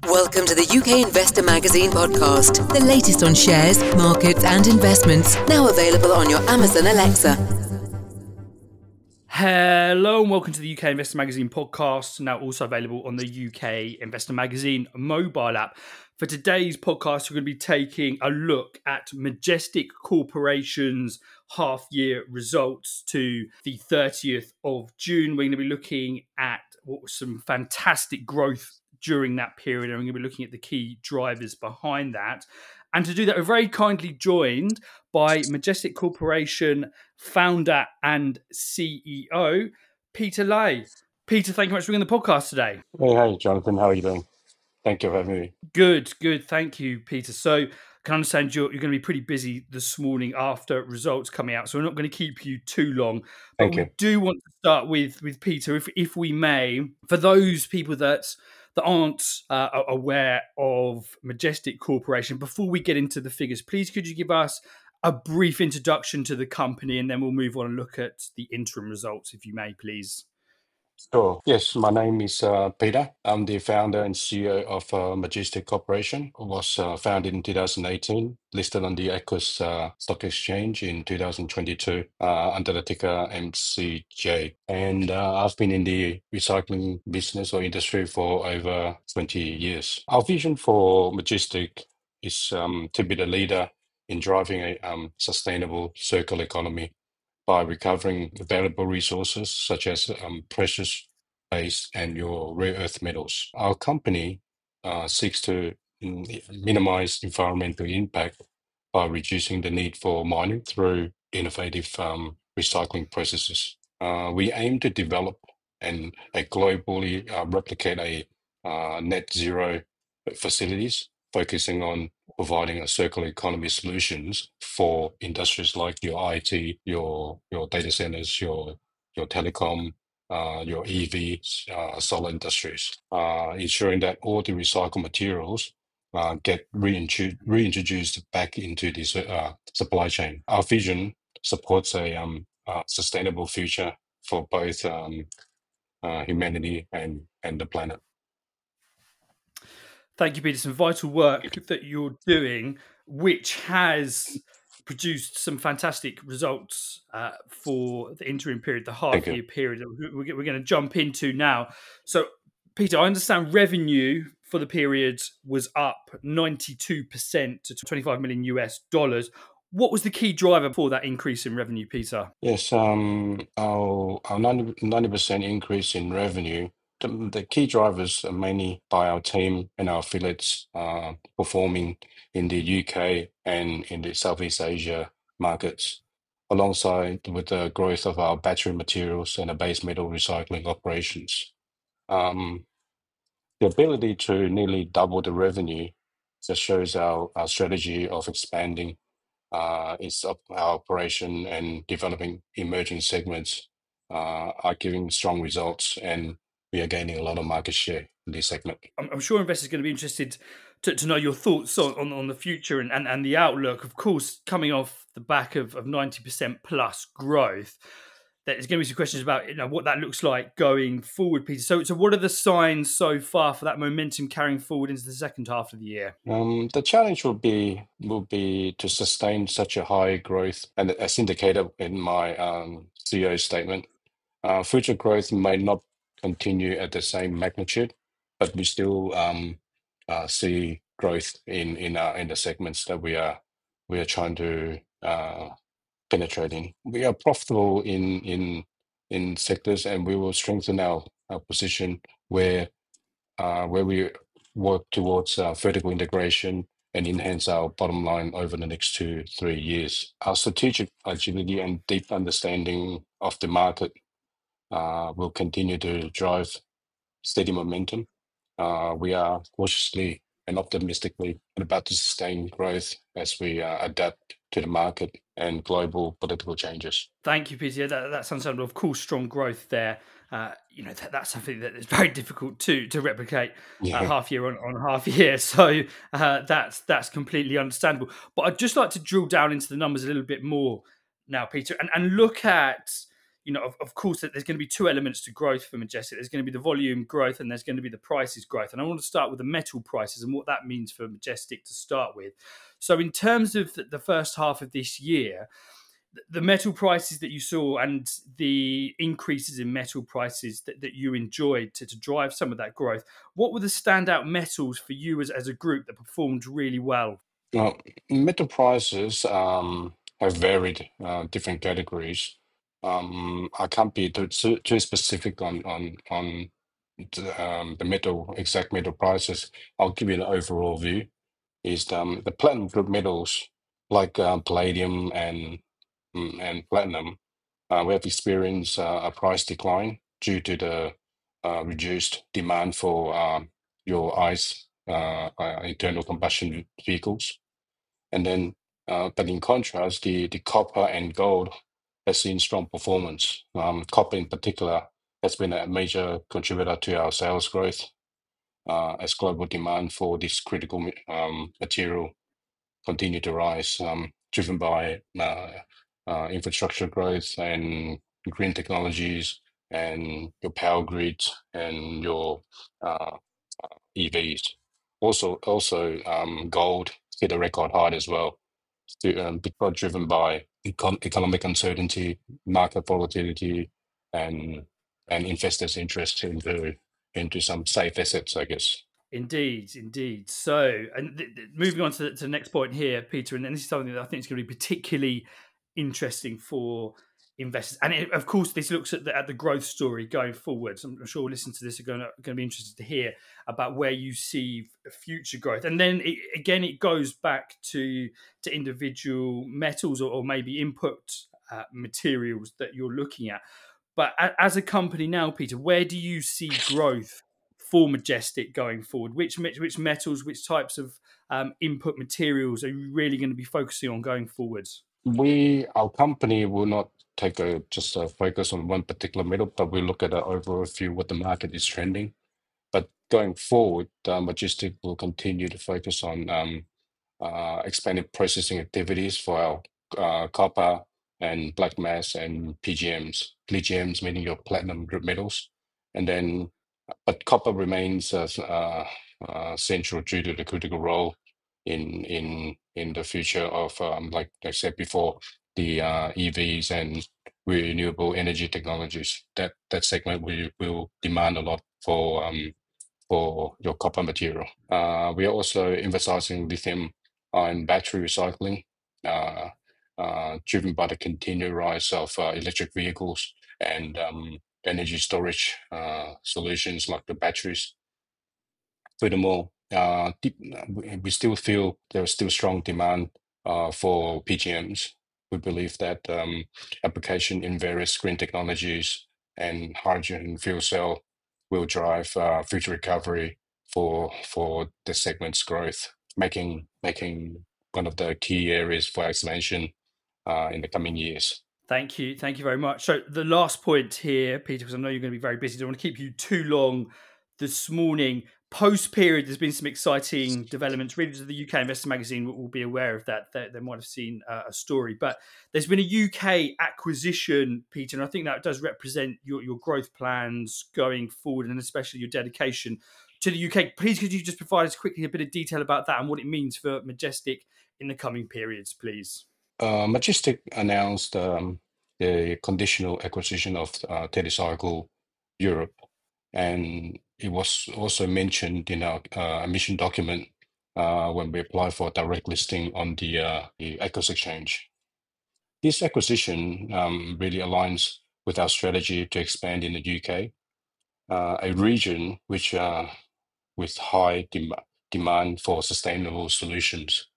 Welcome to the UK Investor Magazine podcast, the latest on shares, markets and investments, now available on your Amazon Alexa. Hello and welcome to the UK Investor Magazine podcast, now also available on the UK Investor Magazine mobile app. For today's podcast, we're going to be taking a look at Majestic Corporation's half-year results to the 30th of June. We're going to be looking at what was some fantastic growth during that period, and we're going to be looking at the key drivers behind that. And to do that, we're very kindly joined by Majestic Corporation founder and CEO, Peter Lay. Peter, thank you very much for being on the podcast today. Hey, Jonathan. How are you doing? Thank you for having me. Good. Thank you, Peter. So I can understand you're going to be pretty busy this morning after results coming out, so we're not going to keep you too long. But we do want to start with Peter, if we may, for those people that aren't aware of Majestic Corporation. Before we get into the figures, please could you give us a brief introduction to the company, and then we'll move on and look at the interim results, if you may, please. Sure. Yes, my name is Peter. I'm the founder and CEO of Majestic Corporation. It was founded in 2018, listed on the Equus Stock Exchange in 2022 under the ticker MCJ. And I've been in the recycling business or industry for over 20 years. Our vision for Majestic is to be the leader in driving a sustainable circular economy by recovering valuable resources such as precious base and your rare earth metals. Our company seeks to minimize environmental impact by reducing the need for mining through innovative recycling processes. We aim to develop and globally replicate a net zero facilities, focusing on providing a circular economy solutions for industries like your IT, your data centers, your telecom, your EV, solar industries, ensuring that all the recycled materials get reintroduced back into the supply chain. Our vision supports a sustainable future for both humanity and the planet. Thank you, Peter. Some vital work that you're doing, which has produced some fantastic results for the interim period, the half-year period that we're going to jump into now. So, Peter, I understand revenue for the period was up 92% to $25 million US. What was the key driver for that increase in revenue, Peter? Yes, our 90% increase in revenue. The key drivers are mainly by our team and our affiliates performing in the UK and in the Southeast Asia markets, alongside with the growth of our battery materials and the base metal recycling operations. The ability to nearly double the revenue just shows our strategy of expanding our operation and developing emerging segments are giving strong results, and we are gaining a lot of market share in this segment. I'm sure investors are going to be interested to know your thoughts on the future and the outlook. Of course, coming off the back of 90% plus growth, there's going to be some questions about what that looks like going forward, Peter. So what are the signs so far for that momentum carrying forward into the second half of the year? The challenge will be to sustain such a high growth, and as indicated in my CEO statement, future growth may not continue at the same magnitude, but we still see growth in the segments that we are trying to penetrate in. We are profitable in sectors, and we will strengthen our position where we work towards vertical integration and enhance our bottom line over the next 2-3 years. Our strategic agility and deep understanding of the market will continue to drive steady momentum. We are cautiously and optimistically about to sustain growth as we adapt to the market and global political changes. Thank you, Peter. That sounds like, of course, strong growth there. That's something that is very difficult to replicate half year on half year. So that's completely understandable. But I'd just like to drill down into the numbers a little bit more now, Peter, and look at of course, that there's going to be two elements to growth for Majestic. There's going to be the volume growth and there's going to be the prices growth. And I want to start with the metal prices and what that means for Majestic to start with. So in terms of the first half of this year, the metal prices that you saw and the increases in metal prices that you enjoyed to drive some of that growth, what were the standout metals for you as a group that performed really well? Well, metal prices have varied different categories. I can't be too specific on the metal exact metal prices. I'll give you an overall view. Is the platinum group metals like palladium and platinum, we have experienced a price decline due to the reduced demand for your ICE internal combustion vehicles. And then, but in contrast, the copper and gold has seen strong performance. Copper in particular has been a major contributor to our sales growth as global demand for this critical material continue to rise, driven by infrastructure growth and green technologies and your power grids and your uh, EVs. Also, gold hit a record high as well, because driven by economic uncertainty, market volatility, and investors' interest into some safe assets, I guess. Indeed, indeed. So, and moving on to the next point here, Peter, and this is something that I think is going to be particularly interesting for investors. And of course, this looks at the growth story going forward. So I'm sure listeners to this are going to be interested to hear about where you see future growth. And then it goes back to individual metals or maybe input materials that you're looking at. But as a company now, Peter, where do you see growth for Majestic going forward? Which metals, which types of input materials are you really going to be focusing on going forwards? Our company will not take just a focus on one particular metal, but we look at an overall view what the market is trending. But going forward, Majestic will continue to focus on expanded processing activities for our copper and black mass and PGMs. PGMs meaning your platinum group metals, and then but copper remains central due to the critical role in the future of like I said before, the EVs and renewable energy technologies. That segment will demand a lot for your copper material. We are also emphasizing lithium ion battery recycling, driven by the continued rise of electric vehicles and energy storage solutions like the batteries. Furthermore, we still feel there is still strong demand for PGMs. We believe that application in various green technologies and hydrogen fuel cell will drive future recovery for the segment's growth, making one of the key areas for expansion in the coming years. Thank you very much. So the last point here, Peter, because I know you're going to be very busy, I don't want to keep you too long this morning. Post period, there's been some exciting developments. Readers of the UK Investor Magazine will be aware of that. They might have seen a story, but there's been a UK acquisition, Peter, and I think that does represent your growth plans going forward, and especially your dedication to the UK. Please, could you just provide us quickly a bit of detail about that and what it means for Majestic in the coming periods, please? Majestic announced the conditional acquisition of Telecycle Europe, and it was also mentioned in our emission document when we applied for direct listing on the Equus Exchange. This acquisition really aligns with our strategy to expand in the UK, a region which with high demand for sustainable solutions.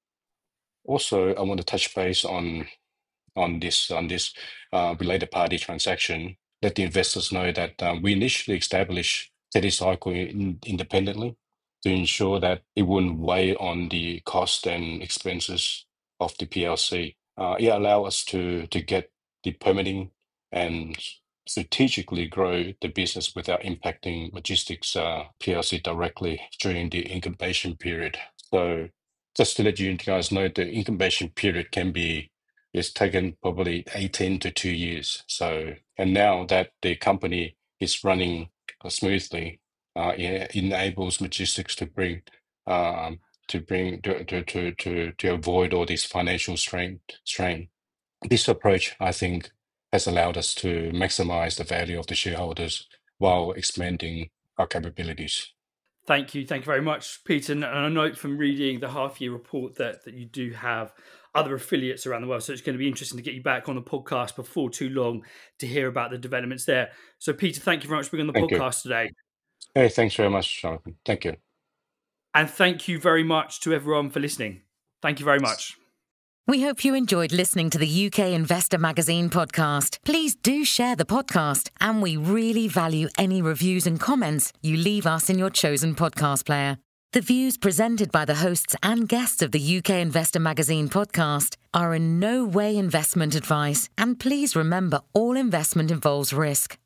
Also, I want to touch base on this related party transaction. Let the investors know that we initially established Telecycle independently to ensure that it wouldn't weigh on the cost and expenses of the PLC. It allowed us to get the permitting and strategically grow the business without impacting Logistics PLC directly during the incubation period. So just to let you guys know, the incubation period can be it's taken probably 18 to 2 years. So, and now that the company is running smoothly, it enables Majestic to bring to avoid all this financial strain. This approach, I think, has allowed us to maximize the value of the shareholders while expanding our capabilities. Thank you very much, Peter. And I note from reading the half-year report that you do have other affiliates around the world, so it's going to be interesting to get you back on the podcast before too long to hear about the developments there. So, Peter, thank you very much for being on the Thank you. podcast today. Hey, thanks very much, Jonathan. Thank you. And thank you very much to everyone for listening. Thank you very much. We hope you enjoyed listening to the UK Investor Magazine podcast. Please do share the podcast, and we really value any reviews and comments you leave us in your chosen podcast player. The views presented by the hosts and guests of the UK Investor Magazine podcast are in no way investment advice, and please remember all investment involves risk.